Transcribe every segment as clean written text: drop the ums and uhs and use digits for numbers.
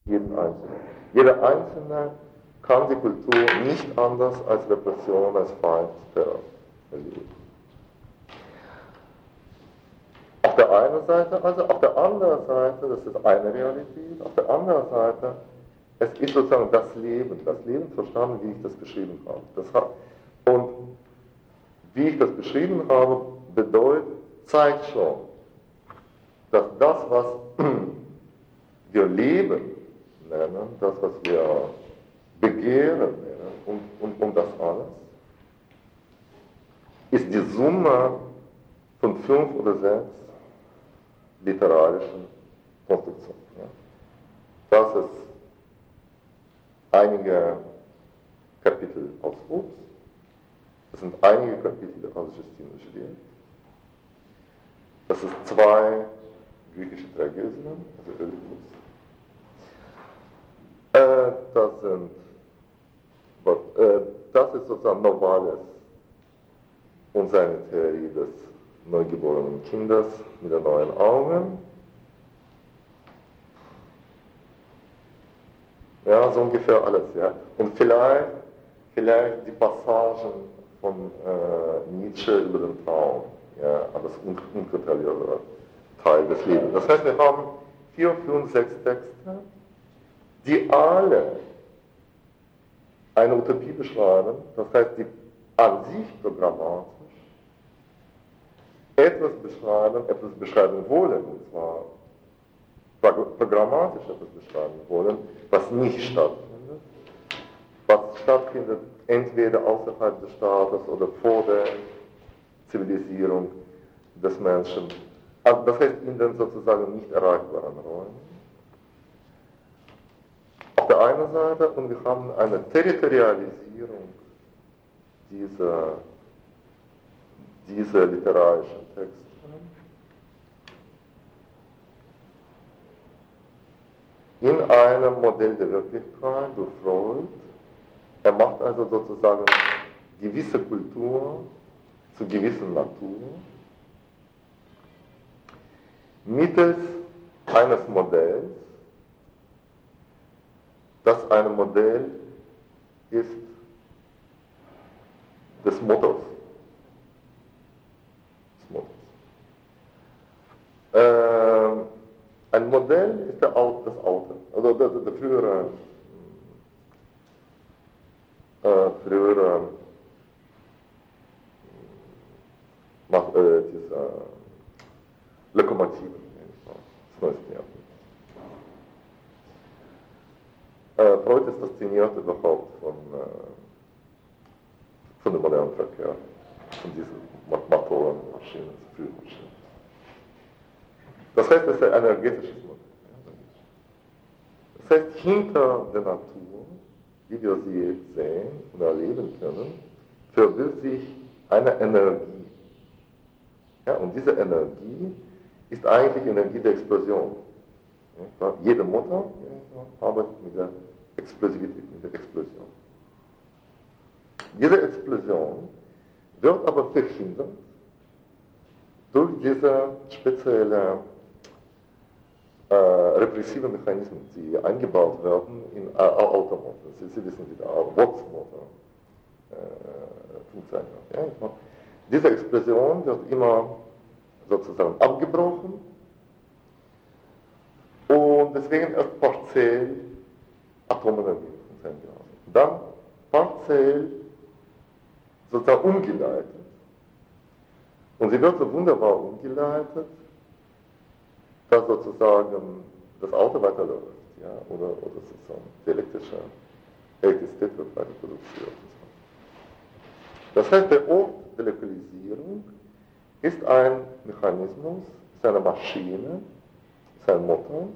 jeden Einzelnen. Jeder Einzelne kann die Kultur nicht anders als Repression, als Feind erleben. Auf der einen Seite, also auf der anderen Seite, das ist eine Realität, auf der anderen Seite, es ist sozusagen das Leben verstanden, wie ich das beschrieben habe. Und wie ich das beschrieben habe, zeigt schon, dass das, was wir Leben nennen, das, was wir Begehren nennen und das alles, ist die Summe von 5 oder 6 literarischen Konstruktionen. Ja. Das ist einige Kapitel aus Hobbes, das sind einige Kapitel aus Justine Juliet, das ist 2 griechische Tragödien, also Oedipus. Das ist sozusagen Novalis und seine Theorie des neugeborenen Kindes mit den neuen Augen. Ja, so ungefähr alles, ja. Und vielleicht die Passagen von Nietzsche über den Traum, ja, das unkontrollierbare Teil des Lebens. Das heißt, wir haben 4, 5, 6 Texte, die alle eine Utopie beschreiben, das heißt, die an sich programmatisch etwas beschreiben wollen, und zwar programmatisch etwas beschreiben wollen, was nicht stattfindet. Was stattfindet entweder außerhalb des Staates oder vor der Zivilisierung des Menschen. Also das heißt, in den sozusagen nicht erreichbaren Räumen. Auf der einen Seite, und wir haben eine Territorialisierung dieser literarischen Texte. In einem Modell der Wirklichkeit durch Freud. Er macht also sozusagen gewisse Kultur zu gewissen Natur mittels eines Modells, das ein Modell ist des Mottos. Ein Modell ist das Auto, also der frühere diese Lokomotive, das neueste Jahr. Freud ist fasziniert überhaupt von dem modernen Verkehr, von diesen Motoren, Maschinen, Führmaschinen. Das heißt, es ist ein energetisches Modell. Das heißt, hinter der Natur, wie wir sie sehen und erleben können, verbirgt sich eine Energie. Ja, und diese Energie ist eigentlich Energie der Explosion. Ja, jede Mutter arbeitet mit der Explosivität, mit der Explosion. Diese Explosion wird aber verhindert durch diese spezielle repressive Mechanismen, die eingebaut werden in Automotor. Sie wissen, wie der Vox-Motor funktioniert. Ja? Diese Explosion wird immer sozusagen abgebrochen und deswegen erst partiell Atomenergie funktioniert. Dann partiell sozusagen umgeleitet. Und sie wird so wunderbar umgeleitet, dass sozusagen das Auto weiterläuft, ja, oder sozusagen die Elektrizität wird weiter produziert. Das heißt, der Ort der Lokalisierung ist ein Mechanismus, ist eine Maschine, ist ein Motor,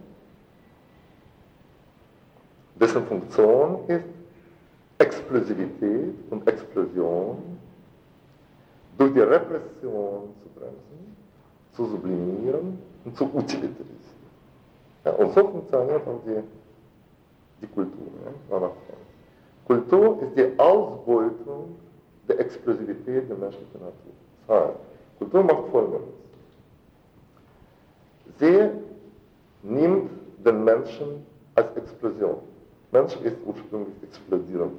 dessen Funktion ist, Explosivität und Explosion durch die Repression zu bremsen, zu sublimieren und zu utilitarisieren. Ja, und so funktioniert auch die Kultur. Ja? Kultur ist die Ausbeutung der Explosivität der menschlichen Natur. Das heißt, Kultur macht Folgendes. Sie nimmt den Menschen als Explosion. Mensch ist ursprünglich explodierend.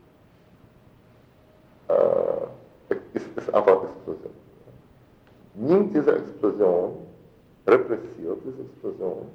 Ist einfach Explosion. Nimmt diese Explosion, repressiert diese Explosion,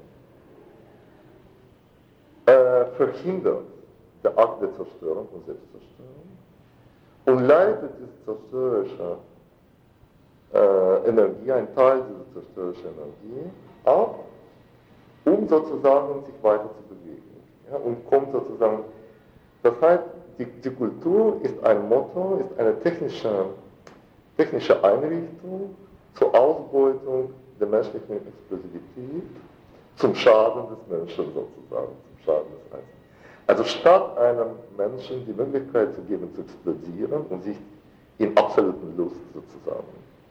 verhindert der Akt der Zerstörung und Selbstzerstörung und leitet diese zerstörerische Energie, ein Teil dieser zerstörerischen Energie, ab, um sozusagen sich weiter zu bewegen. Ja, und kommt sozusagen, das heißt, die Kultur ist ein Motto, ist eine technische Einrichtung zur Ausbeutung der menschlichen Explosivität zum Schaden des Menschen sozusagen, zum Schaden des Einzelnen. Also statt einem Menschen die Möglichkeit zu geben, zu explodieren und sich in absoluten Lust sozusagen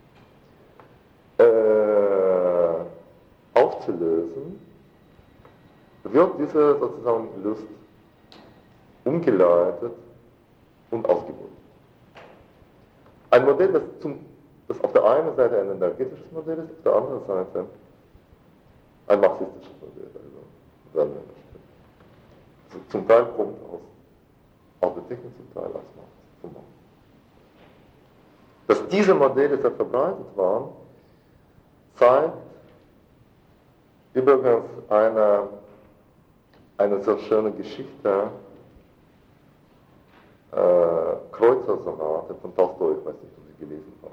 aufzulösen, wird diese sozusagen Lust umgeleitet und ausgebunden. Ein Modell, das auf der einen Seite ein energetisches Modell ist, auf der anderen Seite ein marxistisches Modell. Also, zum Teil kommt aus der Technik, zum Teil aus Marx. Dass diese Modelle sehr verbreitet waren, zeigt übrigens eine sehr schöne Geschichte, Kreuzersonate von Tolstoi, ich weiß nicht, ob Sie gelesen haben.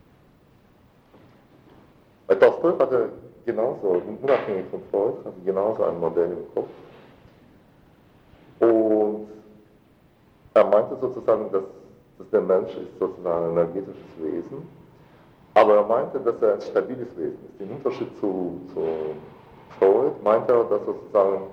Weil Tolstoi hatte genauso, unabhängig von Freud, hatte genauso ein Modell im Kopf. Und er meinte sozusagen, dass der Mensch ist sozusagen ein energetisches Wesen, aber er meinte, dass er ein stabiles Wesen ist. Im Unterschied zu Freud meinte er, dass sozusagen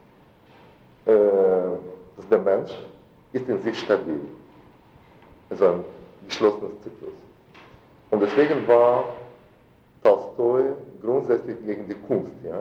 dass der Mensch ist in sich stabil. Also ein geschlossenes Zyklus. Und deswegen war Tolstoi grundsätzlich gegen die Kunst, ja,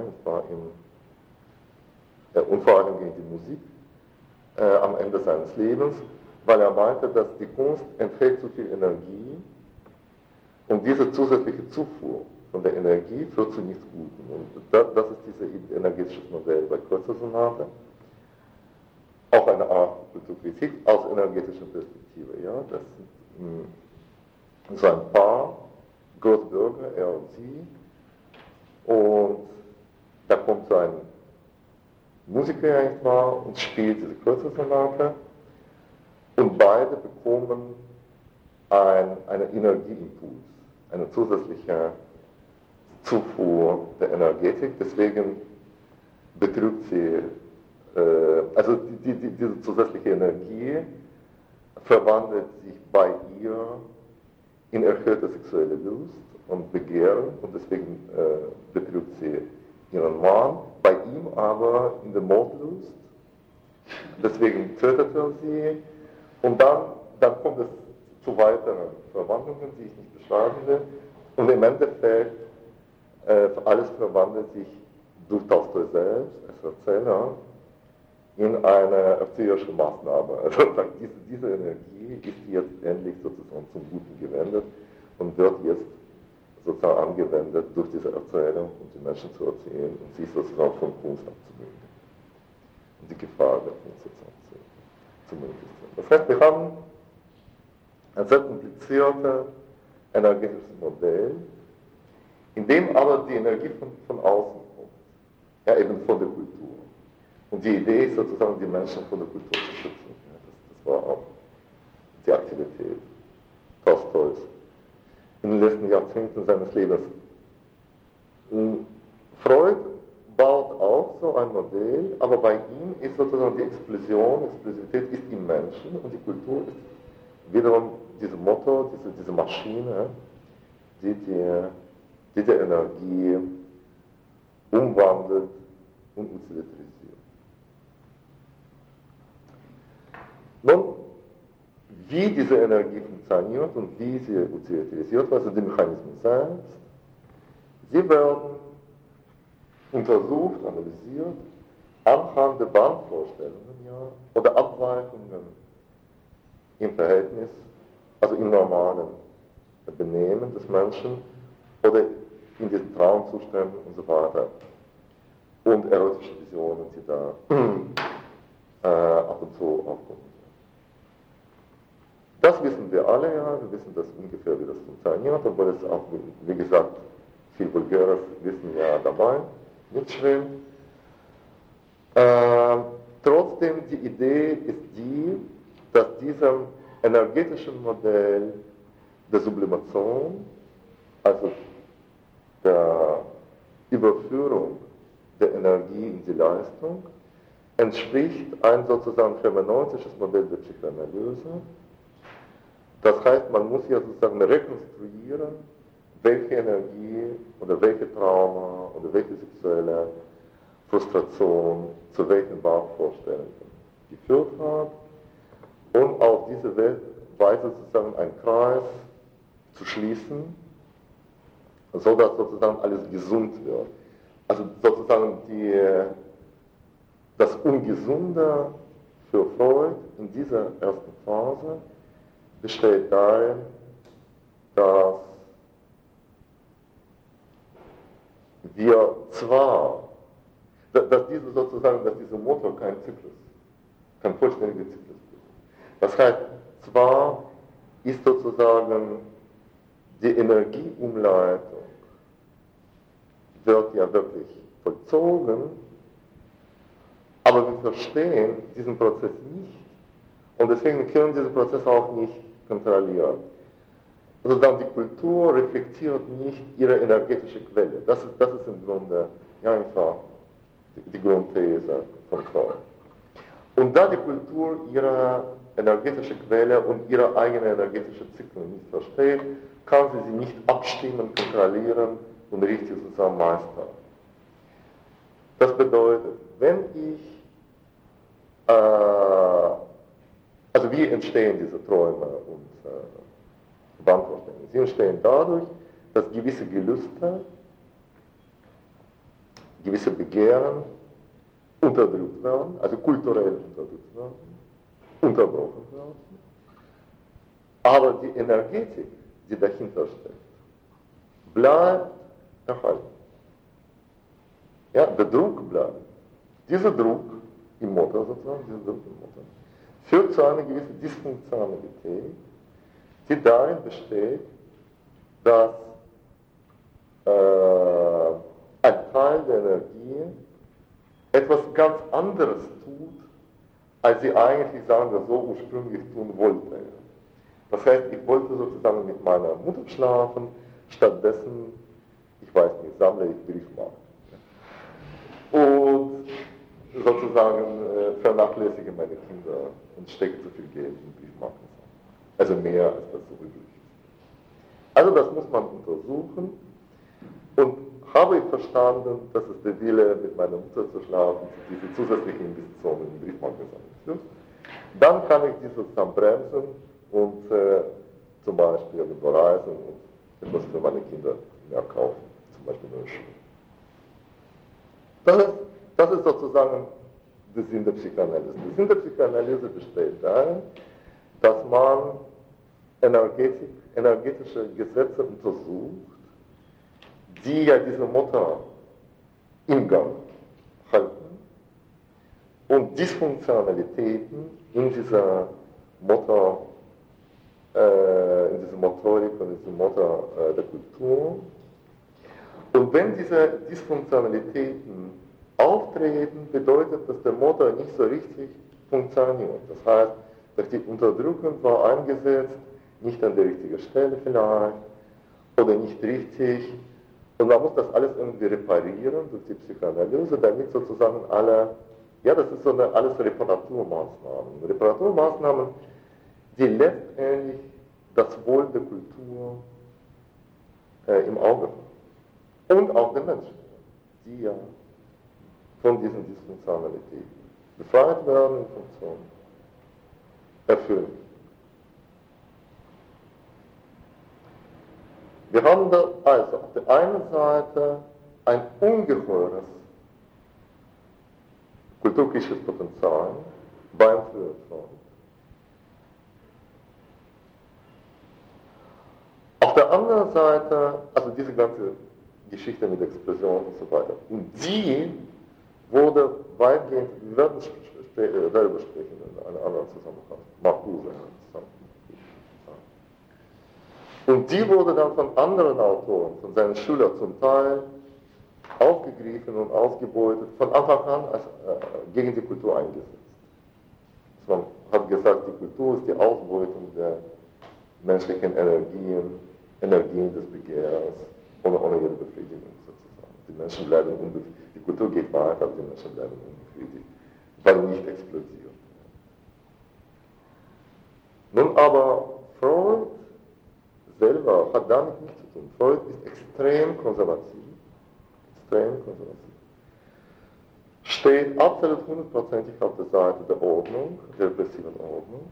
und vor allem gegen die Musik am Ende seines Lebens, weil er meinte, dass die Kunst enthält zu viel Energie und diese zusätzliche Zufuhr von der Energie führt zu nichts Gutem. Und das ist dieses energetische Modell bei Kreuzersonate. Auch eine Art Kulturkritik aus energetischer Perspektive. Ja? Das sind so ein Paar, Großbürger, er und sie, und da kommt so ein Musiker eigentlich und spielt diese Kreuzersonate und beide bekommen einen Energieimpuls, eine zusätzliche Zufuhr der Energetik, deswegen betrügt sie, also diese zusätzliche Energie verwandelt sich bei ihr in erhöhte sexuelle Lust und Begehren und deswegen betrügt sie ihren Mann, bei ihm aber in der Mordlust, deswegen tötet er sie und dann kommt es zu weiteren Verwandlungen, die ich nicht beschreiben will, und im Endeffekt alles verwandelt sich durch Tolstoi selbst als Erzähler in eine erzieherische Maßnahme. Also diese Energie ist jetzt endlich sozusagen zum Guten gewendet und wird jetzt sozusagen angewendet durch diese Erzählung, um die Menschen zu erzählen und sich sozusagen von Kunst abzuwenden. Und die Gefahr der Kunst sozusagen zu manifestieren. Das heißt, wir haben ein sehr kompliziertes energetisches Modell, in dem aber die Energie von außen kommt, ja, eben von der Kultur. Und die Idee ist sozusagen, die Menschen von der Kultur zu schützen. Ja, das war auch die Aktivität Tolstois in den letzten Jahrzehnten seines Lebens. Freud baut auch so ein Modell, aber bei ihm ist sozusagen die Explosivität ist im Menschen und die Kultur ist wiederum dieses Motto, diese Maschine, die die Energie umwandelt und utilitarisiert. Nun, wie diese Energie funktioniert und wie sie utilitarisiert wird, also die Mechanismen selbst, sie werden untersucht, analysiert, anhand der Bandvorstellungen oder Abweichungen im Verhältnis, also im normalen Benehmen des Menschen oder in diesen Traumzuständen und so weiter und erotische Visionen, die da ab und zu aufkommen. Das wissen wir alle, ja, wir wissen das ungefähr, wie das funktioniert, obwohl es auch, wie gesagt, viel vulgäres Wissen ja dabei mitschwimmt. Trotzdem, die Idee ist die, dass diesem energetischen Modell der Sublimation, also der Überführung der Energie in die Leistung, entspricht ein sozusagen hermeneutisches Modell der Psychoanalyse. Das heißt, man muss ja sozusagen rekonstruieren, welche Energie oder welche Trauma oder welche sexuelle Frustration zu welchen Wahnvorstellungen geführt hat und auf diese Weise sozusagen einen Kreis zu schließen, sodass sozusagen alles gesund wird. Also sozusagen das Ungesunde für Freud in dieser ersten Phase besteht darin, dass wir zwar, dass dieser Motor kein Zyklus, kein vollständiger Zyklus ist. Das heißt, zwar ist sozusagen die Energieumleitung wird ja wirklich vollzogen, aber wir verstehen diesen Prozess nicht und deswegen können wir diesen Prozess auch nicht kontrollieren. Also dann die Kultur reflektiert nicht ihre energetische Quelle. Das ist im Grunde einfach die Grundthese von Freud. Und da die Kultur ihre energetische Quelle und ihre eigene energetische Zyklen nicht versteht, kann sie nicht abstimmen, kontrollieren und richtig zusammen meistern. Das bedeutet, wenn ich, also wie entstehen diese Träume und Wahnvorstellungen? Sie entstehen dadurch, dass gewisse Gelüste, gewisse Begehren unterdrückt werden, also kulturell unterdrückt werden, unterbrochen werden. Aber die Energetik, die dahinter steckt, bleibt erhalten. Ja, der Druck bleibt. Dieser Druck im Motor sozusagen, führt zu einer gewissen Dysfunktionalität, die darin besteht, dass ein Teil der Energie etwas ganz anderes tut, als sie eigentlich, sagen wir so, ursprünglich tun wollte. Das heißt, ich wollte sozusagen mit meiner Mutter schlafen, stattdessen, ich weiß nicht, sammle ich Briefmarken. Und sozusagen vernachlässige meine Kinder und stecke zu viel Geld in Briefmarken. Also mehr als das so üblich ist. Also das muss man untersuchen und habe ich verstanden, dass es der Wille, mit meiner Mutter zu schlafen, diese zusätzlichen Investitionen in Briefmarken führt, dann kann ich dieses dann bremsen und zum Beispiel irgendwo reisen und etwas für meine Kinder mehr kaufen, zum Beispiel neue Schuhe. Das ist sozusagen der Sinn der Psychoanalyse. Der Sinn der Psychoanalyse besteht darin, dass man energetische Gesetze untersucht, die ja diese Motor im Gang halten und Dysfunktionalitäten in dieser Motor, in dieser Motorik und in diesem Motor der Kultur. Und wenn diese Dysfunktionalitäten auftreten, bedeutet, dass der Motor nicht so richtig funktioniert. Das heißt, dass die Unterdrückung war eingesetzt, nicht an der richtigen Stelle vielleicht, oder nicht richtig. Und man muss das alles irgendwie reparieren durch die Psychoanalyse, damit sozusagen das ist so alles Reparaturmaßnahmen. Reparaturmaßnahmen, die letztendlich das Wohl der Kultur im Auge haben. Und auch der Menschen, die ja von diesen Dysfunktionalitäten befreit werden und Funktion erfüllen. Wir haben da also auf der einen Seite ein ungeheures kulturkritisches Potenzial beim Feuilleton. Auf der anderen Seite, also diese ganze Geschichte mit Explosion und so weiter, und die wurde weitgehend, wir werden darüber sprechen in einem anderen Zusammenhang, Marcuse. Und die wurde dann von anderen Autoren, von seinen Schülern zum Teil aufgegriffen und ausgebeutet, von Anfang an gegen die Kultur eingesetzt. Man hat gesagt, die Kultur ist die Ausbeutung der menschlichen Energien des Begehrs, ohne ihre Befriedigung sozusagen. Die Menschen bleiben unbefriedigt, die Kultur geht weiter, aber die Menschen bleiben unbefriedigt, weil nicht explodiert. Nun aber, Freud selber hat damit nichts zu tun. Freud ist extrem konservativ, steht absolut hundertprozentig auf der Seite der Ordnung, der repressiven Ordnung.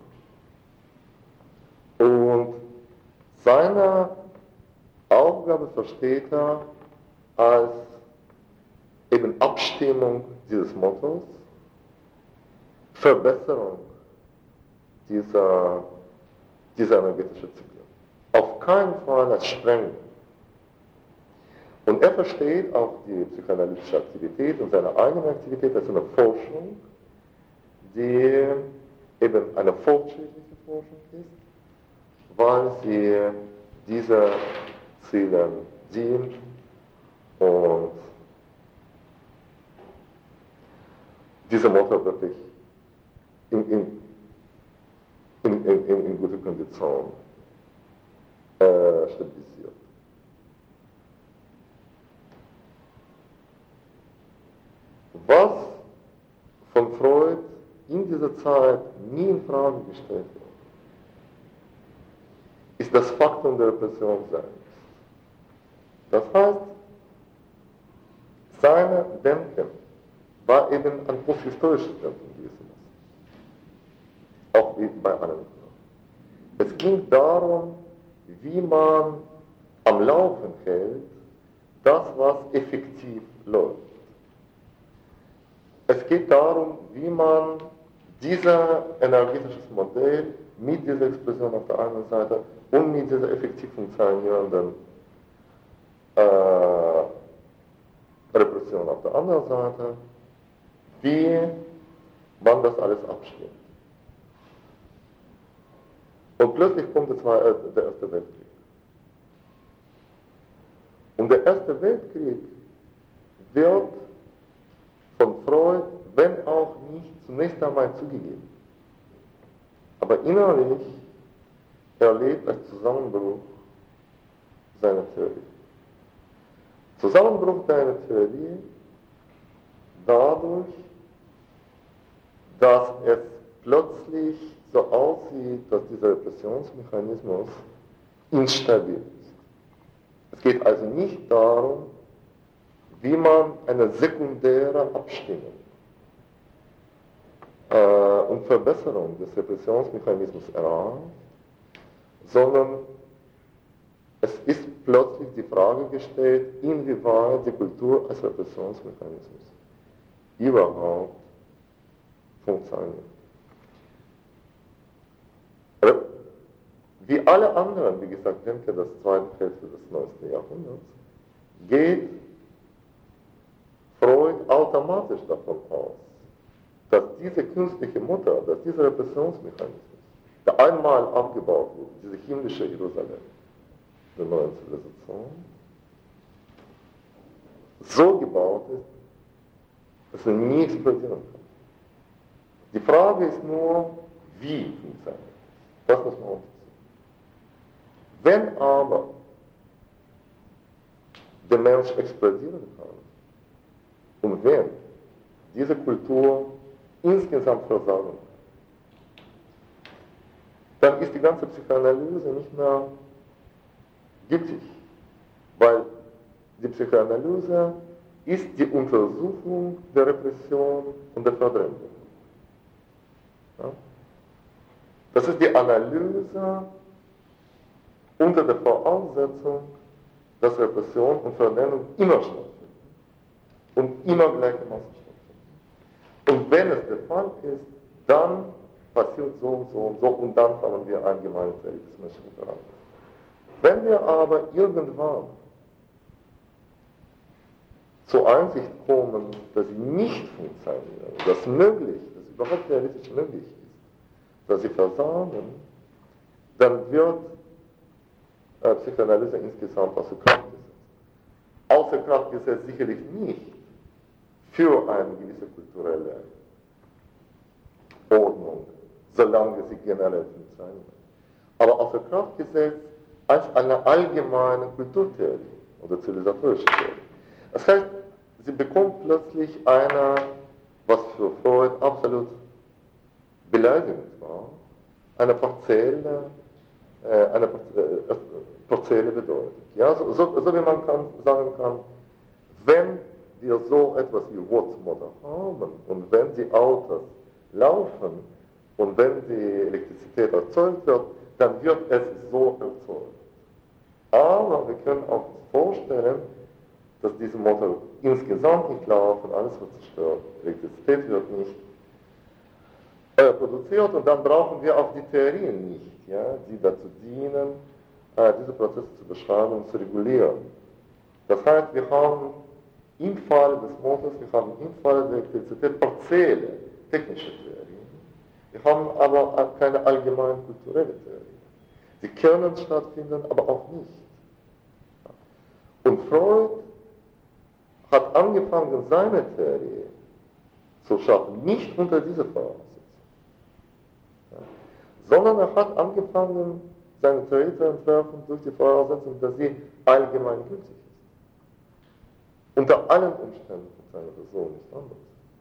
Und seine Aufgabe versteht er als eben Abstimmung dieses Mottos, Verbesserung dieser energetischen Zyklen. Auf keinen Fall als Sprengung. Und er versteht auch die psychoanalytische Aktivität und seine eigene Aktivität als eine Forschung, die eben eine fortschrittliche Forschung ist, weil sie diese Ziele dient und diese Motto wirklich in gute Kondition stabilisiert. Was von Freud in dieser Zeit nie in Frage gestellt wird, ist das Faktum der Repression selbst. Das heißt, sein Denken war eben ein posthistorisches Denken gewesen. Auch wie bei allen. Es ging darum, wie man am Laufen hält, das, was effektiv läuft. Es geht darum, wie man dieses energetische Modell mit dieser Explosion auf der einen Seite und mit dieser effektiv funktionierenden Repression auf der anderen Seite, wie man das alles abstimmt. Und plötzlich kommt der Erste Weltkrieg. Und der Erste Weltkrieg wird von Freud, wenn auch nicht zunächst einmal zugegeben, aber innerlich erlebt als Zusammenbruch seiner Theorie. Zusammenbruch seiner Theorie dadurch, dass es plötzlich so aussieht, dass dieser Repressionsmechanismus instabil ist. Es geht also nicht darum, wie man eine sekundäre Abstimmung und Verbesserung des Repressionsmechanismus erreicht, sondern es ist plötzlich die Frage gestellt, inwieweit die Kultur als Repressionsmechanismus überhaupt funktioniert. Wie alle anderen, wie gesagt, denke der zweiten Hälfte des 19. Jahrhunderts, geht Freud automatisch davon aus, dass diese künstliche Mutter, dass dieser Repressionsmechanismus, der einmal abgebaut wurde, diese himmlische Jerusalem der neuen Zivilisation, so gebaut ist, dass er nie explodieren kann. Die Frage ist nur, wie funktioniert das? Das muss man untersuchen. Wenn aber der Mensch explodieren kann und wenn diese Kultur insgesamt versagen, dann ist die ganze Psychoanalyse nicht mehr gültig, weil die Psychoanalyse ist die Untersuchung der Repression und der Verdrängung. Ja? Das ist die Analyse unter der Voraussetzung, dass Repression und Verdrängung immer stattfinden und immer gleichermaßen stattfinden. Und wenn es der Fall ist, dann passiert so und so und so und dann haben wir allgemeine Theorie des menschlichen Charakters. Wenn wir aber irgendwann zur Einsicht kommen, dass sie nicht funktionieren, dass möglich, dass überhaupt realistisch möglich ist, dass sie versagen, dann wird Psychoanalyse insgesamt außer Kraft gesetzt. Außer Kraft gesetzt sicherlich nicht für eine gewisse kulturelle Ordnung, solange sie generell funktioniert. Aber außer Kraft gesetzt als eine allgemeine Kulturtheorie oder zivilisatorische Theorie. Das heißt, sie bekommt plötzlich eine, was für Freud absolut beleidigend war, eine partielle Bedeutung. Ja, so wie man sagen kann, wenn wir so etwas wie Wortmotor haben und wenn die Autos laufen und wenn die Elektrizität erzeugt wird, dann wird es so erzeugt. Aber wir können auch uns vorstellen, dass diese Motor insgesamt nicht laufen, alles wird zerstört, Elektrizität wird nicht produziert und dann brauchen wir auch die Theorien nicht, ja, die dazu dienen, diese Prozesse zu beschreiben und zu regulieren. Das heißt, wir haben im Fall des Motors, wir haben im Fall der Elektrizität partielle technische Theorien, wir haben aber keine allgemein kulturelle Theorien. Sie können stattfinden, aber auch nicht. Und Freud hat angefangen, seine Theorie zu schaffen, nicht unter dieser Voraussetzung, sondern er hat angefangen, seine Theorie zu entwerfen durch die Voraussetzung, dass sie allgemein gültig ist. Unter allen Umständen von seiner Person nicht anders.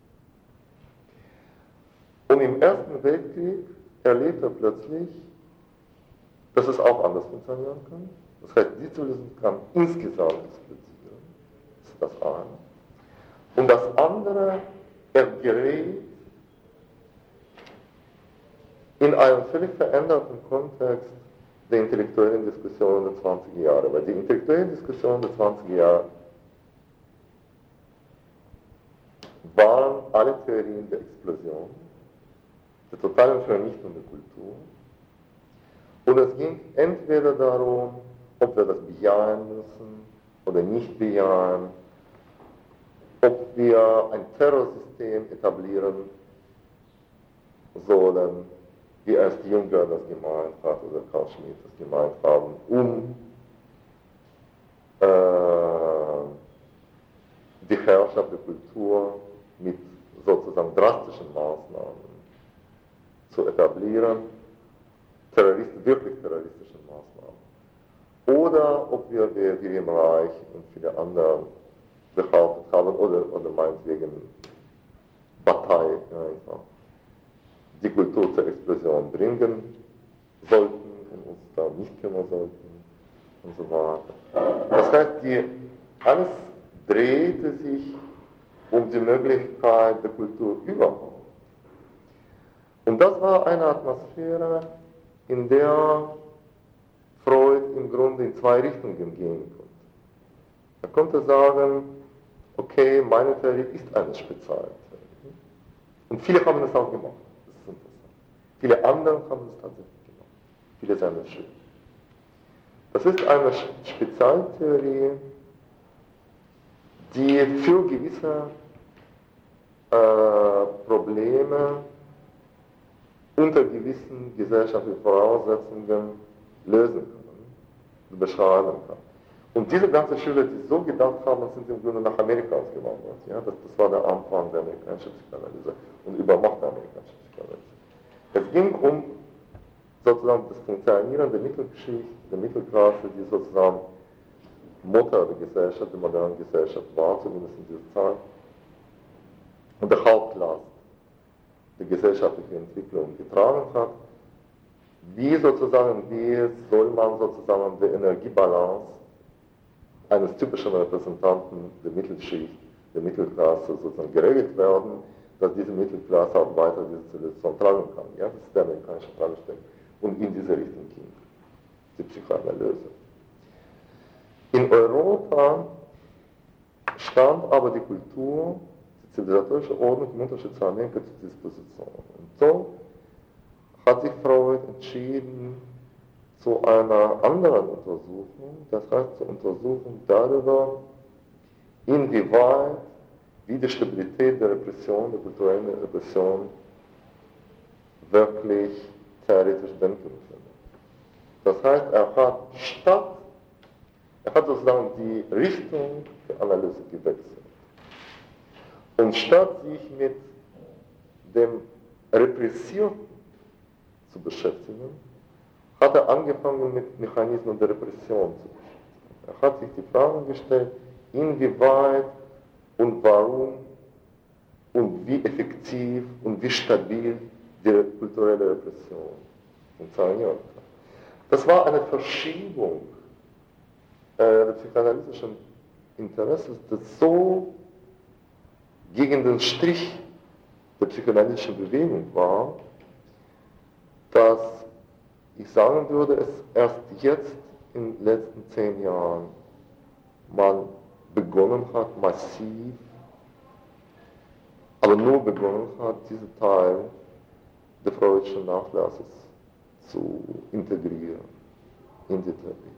Und im Ersten Weltkrieg erlebt er plötzlich, dass es auch anders funktionieren kann. Das heißt, die Zivilisation kann insgesamt explodieren. Das ist das eine. Und das andere, er gerät in einen völlig veränderten Kontext der intellektuellen Diskussion der 20er Jahre. Weil die intellektuellen Diskussionen der 20er Jahre waren alle Theorien der Explosion, der totalen Vernichtung der Kultur. Und es ging entweder darum, ob wir das bejahen müssen oder nicht bejahen, ob wir ein Terrorsystem etablieren sollen, wie erst Jünger das gemeint hat oder Carl Schmitt das gemeint haben, um die Herrschaft der Kultur mit sozusagen drastischen Maßnahmen zu etablieren, wirklich terroristischen Maßnahmen. Oder ob wir, wie im Reich und viele andere behauptet haben, oder meinetwegen Partei, ja, die Kultur zur Explosion bringen sollten und uns da nicht kümmern sollten und so weiter. Das heißt, alles drehte sich um die Möglichkeit der Kultur überhaupt. Und das war eine Atmosphäre, in der Freud im Grunde in zwei Richtungen gehen konnte. Er konnte sagen, okay, meine Theorie ist eine Spezialtheorie. Und viele haben das auch gemacht. Das ist interessant. Viele andere haben es tatsächlich gemacht. Viele sagen es schön. Das ist eine Spezialtheorie, die für gewisse Probleme unter gewissen gesellschaftlichen Voraussetzungen lösen kann, beschreiben kann. Und diese ganzen Schüler, die so gedacht haben, sind im Grunde nach Amerika ausgewandert. Ja? Das war der Anfang der amerikanischen Psychoanalyse und überhaupt der amerikanischen Psychoanalyse. Es ging um sozusagen das Funktionieren der Mittelschicht, der Mittelklasse, die sozusagen Mutter der Gesellschaft, der modernen Gesellschaft war, zumindest in dieser Zeit, und der Hauptlast der gesellschaftlichen Entwicklung getragen hat. Wie soll man sozusagen die Energiebalance eines typischen Repräsentanten der Mittelschicht, der Mittelklasse sozusagen geregelt werden, dass diese Mittelklasse auch weiter diese Zivilisation tragen kann. Ja, das ist der amerikanische Fragestellung. Und in diese Richtung ging die Psychoanalyse. In Europa stand aber die Kultur, die zivilisatorische Ordnung im Unterschied zu Amerika zur Disposition. Und so hat sich Freud entschieden zu einer anderen Untersuchung, das heißt zur Untersuchung darüber, inwieweit, wie die Stabilität der Repression, der kulturellen Repression wirklich theoretisch denken können. Das heißt, er hat sozusagen die Richtung der Analyse gewechselt. Und statt sich mit dem Repressierten zu beschäftigen, hat er angefangen mit Mechanismen der Repression zu beschäftigen. Er hat sich die Frage gestellt, inwieweit und warum und wie effektiv und wie stabil die kulturelle Repression funktioniert. Das war eine Verschiebung des psychoanalytischen Interesses, das so gegen den Strich der psychoanalytischen Bewegung war, dass ich sagen würde, es erst jetzt in den letzten 10 Jahren man begonnen hat, massiv, aber nur begonnen hat, diesen Teil des freudischen Nachlasses zu integrieren in die Theorie.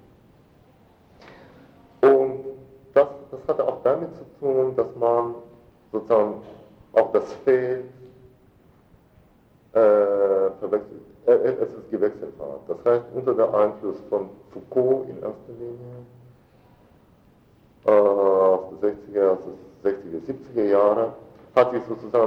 Und das hatte auch damit zu tun, dass man sozusagen auch das Feld gewechselt hat. Das heißt, unter der Einfluss von Foucault in erster Linie, aus den 60er, 70er Jahre, hat sich sozusagen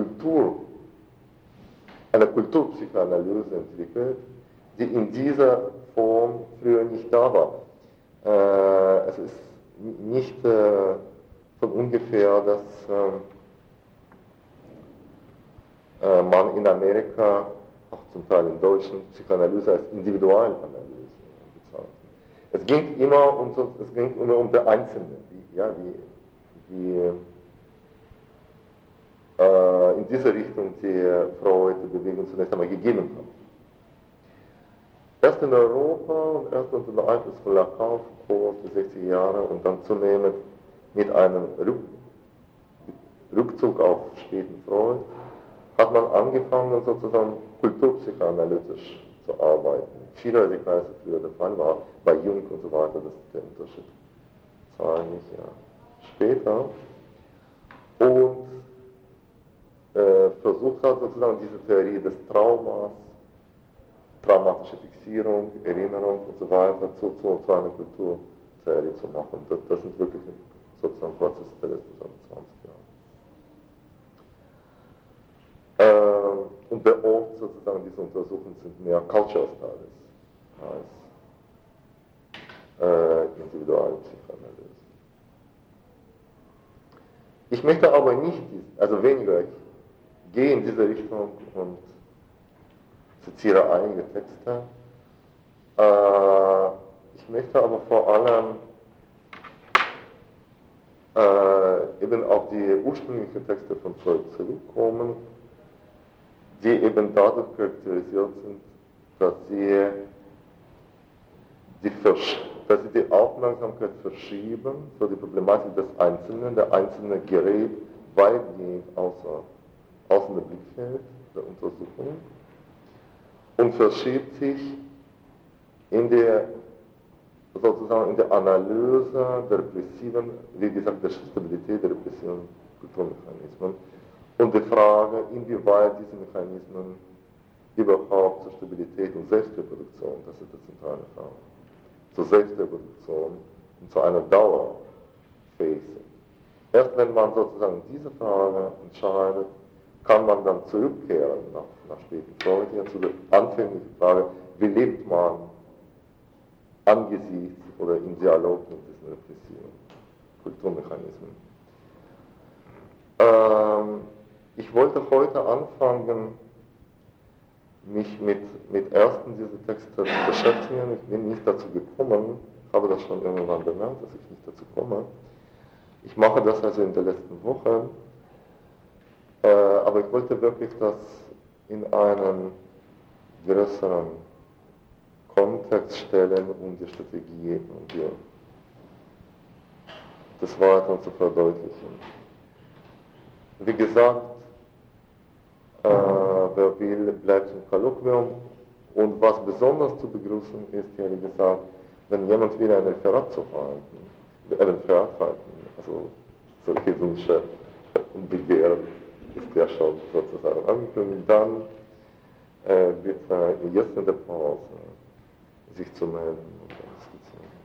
eine Kulturpsychoanalyse entwickelt, die in dieser Form früher nicht da war. Es ist nicht von ungefähr, dass man in Amerika, auch zum Teil in Deutschland, Psychoanalyse als Individualanalyse bezeichnet. Es ging immer um den Einzelnen, wie in diese Richtung die Freud die Bewegung zunächst einmal gegeben hat. Erst in Europa und erst unter dem Einfluss von Lacan, Foucault, die 60er Jahre und dann zunehmend mit einem Rückzug auf späten Freud, hat man angefangen, sozusagen kulturpsychoanalytisch zu arbeiten. Viele Radikale früher der Fall war, bei Jung und so weiter, das ist der Unterschied. Das war eigentlich später. Und versucht hat, sozusagen diese Theorie des Traumas, traumatische Fixierung, Erinnerung und so weiter zu einer Kulturtheorie zu machen. Das sind wirklich sozusagen Prozesse der letzten 20 Jahre. Und der Ort sozusagen dieser Untersuchungen sind mehr Cultural Studies als Individualpsychoanalyse. Ich möchte aber nicht, weniger, ich gehe in diese Richtung und zitiere einige Texte. Ich möchte aber vor allem eben auf die ursprünglichen Texte von Freud zurückkommen, die eben dadurch charakterisiert sind, dass sie die Aufmerksamkeit verschieben für die Problematik des Einzelnen. Der Einzelne gerät weitgehend außer dem Blickfeld der Untersuchung und verschiebt sich in der Analyse der repressiven, wie gesagt, der Stabilität der repressiven Kulturmechanismen und die Frage, inwieweit diese Mechanismen überhaupt zur Stabilität und Selbstreproduktion, das ist die zentrale Frage, zur Selbstreproduktion und zu einer Dauer fähig sind. Erst wenn man sozusagen diese Frage entscheidet, kann man dann zurückkehren nach späten Freud zu der anfänglichen Frage, wie lebt man angesichts oder im Dialog mit diesen repressiven Kulturmechanismen. Ich wollte heute anfangen, mich mit ersten dieser Texte zu beschäftigen. Ich bin nicht dazu gekommen, habe das schon irgendwann bemerkt, dass ich nicht dazu komme. Ich mache das also in der letzten Woche, aber ich wollte wirklich das in einen größeren Kontext stellen, um die Strategie und das Weiter zu verdeutlichen. Wie gesagt, wer will, bleibt im Kolloquium. Und was besonders zu begrüßen ist, ja wie gesagt, wenn jemand will ein Referat zu halten, also solche Wünsche und Begehren ist ja schon sozusagen angekündigt. Dann wird jetzt in der Pause sich zu melden und dann skizzieren.